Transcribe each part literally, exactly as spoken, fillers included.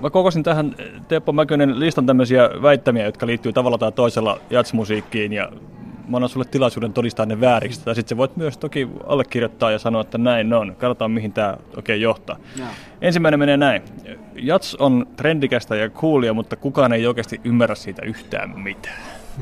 Mä kokosin tähän, Teppo Mäkönen, listan tämmöisiä väittämiä, jotka liittyy tavalla tai toisella jazzmusiikkiin, ja mä annan sulle tilaisuuden todistaa ne vääriksi. Tai sitten sä voit myös toki allekirjoittaa ja sanoa, että näin on. Katsotaan, mihin tää oikein johtaa. Ja. Ensimmäinen menee näin. Jazz on trendikästä ja coolia, mutta kukaan ei oikeasti ymmärrä siitä yhtään mitään.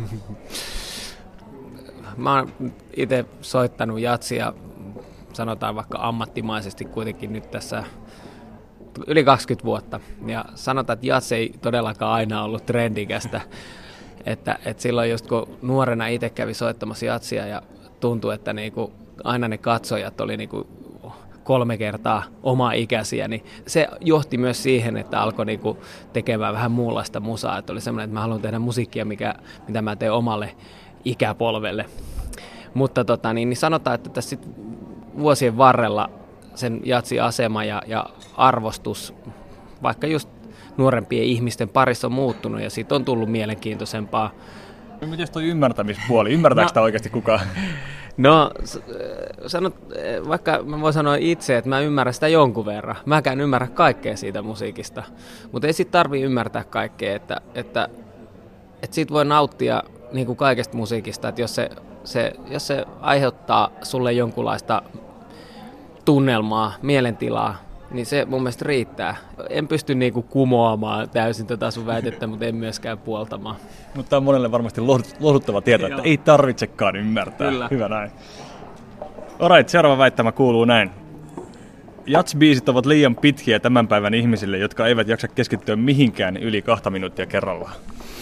Mä oon itse soittanut jatsia, sanotaan vaikka ammattimaisesti kuitenkin nyt tässä yli kaksikymmentä vuotta. Ja sanotaan, että jats ei todellakaan aina ollut trendikästä. Että, että silloin just kun nuorena itse kävi soittamassa jatsia ja tuntui, että niinku aina ne katsojat oli niinku kolme kertaa oma ikäisiä, niin se johti myös siihen, että alkoi niinku tekemään vähän muunlaista musaa. Että oli semmoinen, että mä haluan tehdä musiikkia, mikä, mitä mä teen omalle ikäpolvelle. Mutta tota, niin, niin sanotaan, että tässä sit vuosien varrella sen jatsin asema ja, ja arvostus, vaikka just nuorempien ihmisten parissa on muuttunut ja siitä on tullut mielenkiintoisempaa. No, miten toi ymmärtämispuoli? Ymmärtääkö no, sitä oikeasti kukaan? No, sanot, vaikka mä voin sanoa itse, että mä ymmärrän sitä jonkun verran. Mäkään ymmärrä kaikkea siitä musiikista, mutta ei sit tarvitse ymmärtää kaikkea, että, että, että siitä voi nauttia niin kuin kaikesta musiikista, että jos se, se, jos se aiheuttaa sulle jonkunlaista tunnelmaa, mielentilaa, niin se mun mielestä riittää. En pysty niinku kumoamaan täysin tätä sun väitettä, mutta en myöskään puoltamaan. Mutta tämä on monelle varmasti lohduttava tieto, että ei tarvitsekaan ymmärtää. Kyllä. Hyvä näin. Alright, seuraava väittämä kuuluu näin. Jazz-biisit ovat liian pitkiä tämän päivän ihmisille, jotka eivät jaksa keskittyä mihinkään yli kahta minuuttia kerrallaan.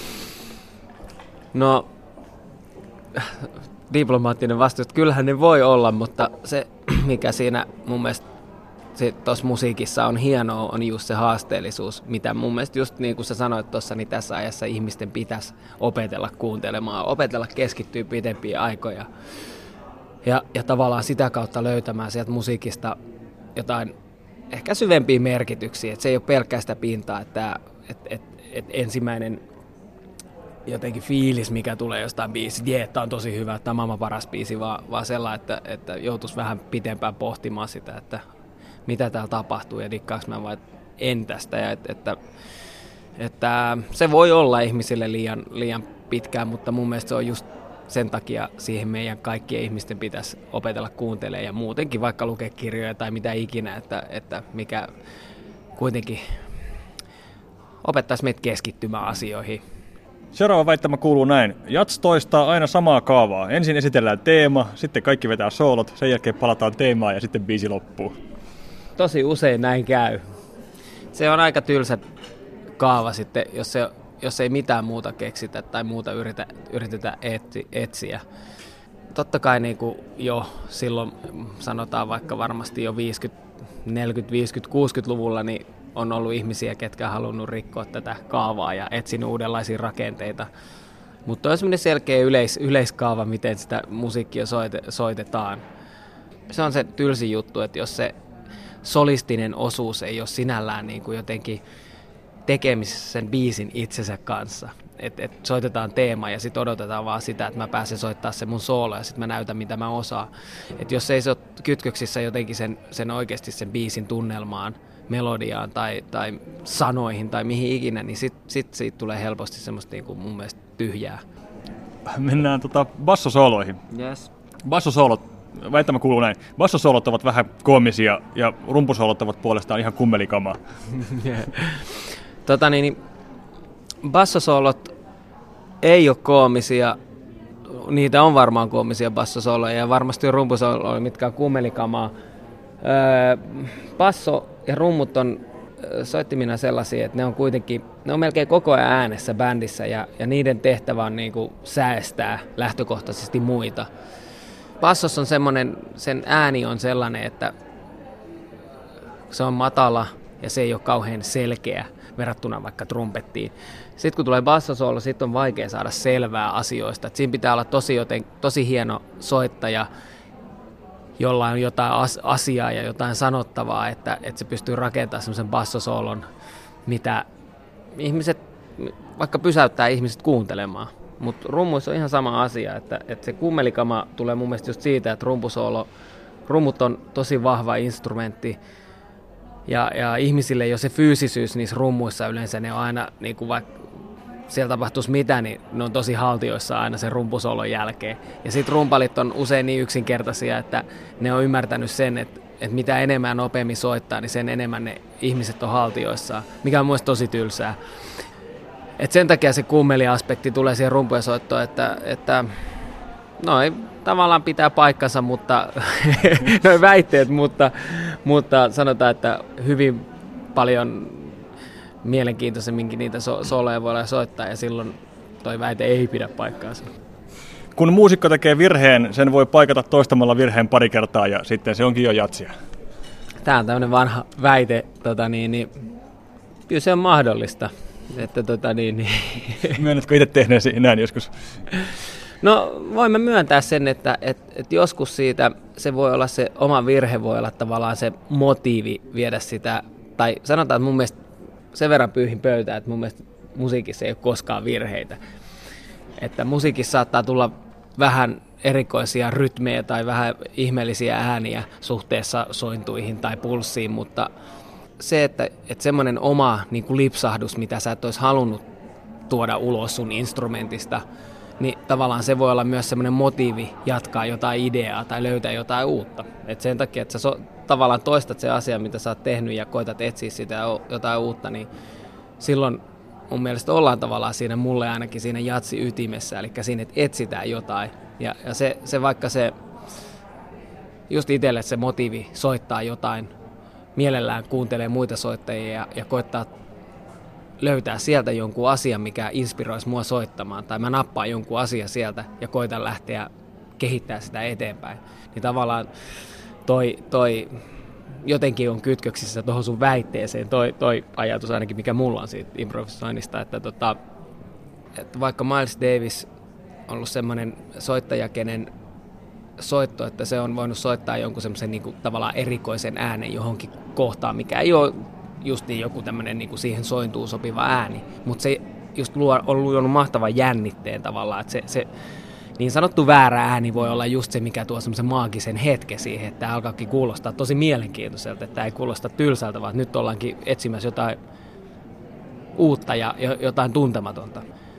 No, diplomaattinen vastaus, että kyllähän ne voi olla, mutta se mikä siinä mun mielestä tuossa musiikissa on hienoa, on just se haasteellisuus, mitä mun mielestä just niin kuin sä sanoit tuossa, niin tässä ajassa ihmisten pitäisi opetella kuuntelemaan, opetella keskittyä pidempiä aikoja ja, ja tavallaan sitä kautta löytämään sieltä musiikista jotain ehkä syvempiä merkityksiä, että se ei ole pelkkää sitä pintaa, että et, et, et ensimmäinen jotenkin fiilis, mikä tulee jostain biisistä, jee, tämä on tosi hyvä, tämä on maailman paras biisi, vaan, vaan sellainen, että, että joutuisi vähän pitempään pohtimaan sitä, että mitä täällä tapahtuu ja dikkaaks mä vai en tästä. Ja et, että, että se voi olla ihmisille liian, liian pitkään, mutta mun mielestä se on just sen takia siihen meidän kaikkien ihmisten pitäisi opetella kuuntelemaan ja muutenkin vaikka lukea kirjoja tai mitä ikinä, että, että mikä kuitenkin opettaisi meitä keskittymään asioihin. Seuraava väittämä kuuluu näin. Jats toistaa aina samaa kaavaa. Ensin esitellään teema, sitten kaikki vetää soolot, sen jälkeen palataan teemaan ja sitten biisi loppuu. Tosi usein näin käy. Se on aika tylsä kaava sitten, jos, se, jos ei mitään muuta keksitä tai muuta yritä, yritetä etsi, etsiä. Totta kai niin kuin jo silloin, sanotaan vaikka varmasti jo viisikymmentä, neljäkymmentä, viisikymmentä, kuusikymmentäluvulla, niin on ollut ihmisiä, ketkä on halunnut rikkoa tätä kaavaa ja etsinyt uudenlaisia rakenteita. Mutta on sellainen selkeä yleis, yleiskaava, miten sitä musiikkia soite, soitetaan. Se on se tylsin juttu, että jos se solistinen osuus ei ole sinällään niin kuin jotenkin tekemisissä sen biisin itsensä kanssa. Että et soitetaan teema ja sitten odotetaan vaan sitä, että mä pääsen soittaa sen mun soolo ja sitten mä näytän, mitä mä osaan. Että jos ei se ole kytköksissä jotenkin sen, sen oikeasti sen biisin tunnelmaan, melodiaan tai, tai sanoihin tai mihin ikinä, niin sitten sit siitä tulee helposti semmoista niin kuin mun mielestä tyhjää. Mennään tota bassosooloihin. Yes. Bassosoolot, väittämä kuuluu näin. Bassosoolot ovat vähän koomisia ja rumpusoolot ovat puolestaan ihan kummelikamaa. tota niin, bassosoolot ei ole koomisia. Niitä on varmaan koomisia bassosooloja ja varmasti on rumpusooloja, mitkä on kummelikamaa. Öö, basso ja rummut on soittimina sellaisia, että ne on kuitenkin, ne on melkein koko ajan äänessä bändissä ja, ja niiden tehtävä on niin kuin säästää lähtökohtaisesti muita. Bassos on semmoinen, sen ääni on sellainen, että se on matala ja se ei ole kauhean selkeä verrattuna vaikka trumpettiin. Sitten kun tulee bassosoolo, sitten on vaikea saada selvää asioista. Et siinä pitää olla tosi, joten, tosi hieno soittaja, jolla on jotain asiaa ja jotain sanottavaa, että, että se pystyy rakentamaan semmoisen bassosoolon, mitä ihmiset, vaikka pysäyttää ihmiset kuuntelemaan. Mutta rummuissa on ihan sama asia, että, että se kummelikama tulee mun mielestä just siitä, että rumpusoolo, rummut on tosi vahva instrumentti Ja, ja ihmisille jo se fyysisyys niissä rummuissa yleensä, ne on aina, niin kuin vaikka siellä tapahtuisi mitä, niin ne on tosi haltioissa aina sen rumpusolon jälkeen. Ja sitten rumpalit on usein niin yksinkertaisia, että ne on ymmärtänyt sen, että, että mitä enemmän nopeammin soittaa, niin sen enemmän ne ihmiset on haltioissaan, mikä on myös tosi tylsää. Et sen takia se kummeli-aspekti tulee siihen rumpujen soittoon, että, että no ei tavallaan pitää paikkansa, mutta noin väitteet, mutta, mutta sanotaan, että hyvin paljon mielenkiintoisemminkin niitä so- soloja voi soittaa, ja silloin toi väite ei pidä paikkaansa. Kun muusikko tekee virheen, sen voi paikata toistamalla virheen pari kertaa, ja sitten se onkin jo jatsia. Tämä on tämmöinen vanha väite, tota niin, niin, kyllä se on mahdollista. Että, tota niin, niin. Myönnätkö itse tehneesi näin joskus? No voimme myöntää sen, että et, et joskus siitä se voi olla se oma virhe, voi olla tavallaan se motiivi viedä sitä, tai sanotaan, että mun mielestä sen verran pyyhin pöytään, että mun mielestä musiikissa ei ole koskaan virheitä. Että musiikissa saattaa tulla vähän erikoisia rytmejä tai vähän ihmeellisiä ääniä suhteessa sointuihin tai pulssiin, mutta se, että, että semmoinen oma niin kuin lipsahdus, mitä sä et olisi halunnut tuoda ulos sun instrumentista, niin tavallaan se voi olla myös semmoinen motiivi jatkaa jotain ideaa tai löytää jotain uutta. Et sen takia, että sä so, tavallaan toistat se asia, mitä sä oot tehnyt ja koetat etsiä sitä jotain uutta, niin silloin mun mielestä ollaan tavallaan siinä, mulle ainakin siinä jatsi ytimessä, eli siinä, että etsitään jotain. Ja, ja se, se vaikka se, just itselle se motiivi soittaa jotain, mielellään kuuntelee muita soittajia ja, ja koettaa löytää sieltä jonkun asian, mikä inspiroisi mua soittamaan, tai mä nappaan jonkun asian sieltä ja koitan lähteä kehittää sitä eteenpäin. Niin tavallaan toi, toi jotenkin on kytköksissä tuohon sun väitteeseen, toi, toi ajatus ainakin, mikä mulla on siitä improvisoinnista, että, tota, että vaikka Miles Davis on ollut semmoinen soittaja, kenen soitto, että se on voinut soittaa jonkun semmoisen niin kuin tavallaan erikoisen äänen johonkin kohtaan, mikä ei ole just niin joku tämmöinen niin kuin siihen sointuun sopiva ääni, mutta se just luo, on luonut mahtavan jännitteen tavallaan, että se, se niin sanottu väärä ääni voi olla just se, mikä tuo semmoisen maagisen hetken siihen, että tämä alkaakin kuulostaa tosi mielenkiintoiselta, että tämä ei kuulosta tylsältä, vaan nyt ollaankin etsimässä jotain uutta ja jotain tuntematonta.